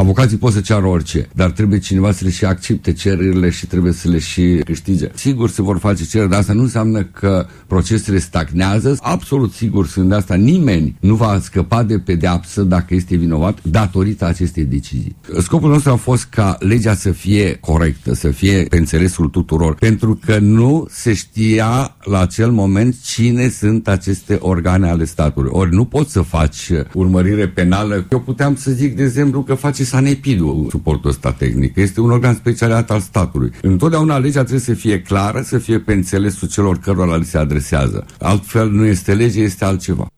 Avocații pot să ceară orice, dar trebuie cineva să le și accepte cererile și trebuie să le și câștige. Sigur se vor face cereri, dar asta nu înseamnă că procesele stagnează. Absolut sigur sunt de asta. Nimeni nu va scăpa de pedeapsă dacă este vinovat datorită acestei decizii. Scopul nostru a fost ca legea să fie corectă, să fie pe înțelesul tuturor, pentru că nu se știa la acel moment cine sunt aceste organe ale statului. Ori nu poți să faci urmărire penală. Eu puteam să zic, de exemplu, că face SANEPID-ul suportul ăsta tehnic. Este un organ specializat al statului. Întotdeauna legea trebuie să fie clară, să fie pe înțelesul celor cărora li se adresează. Altfel nu este lege, este altceva.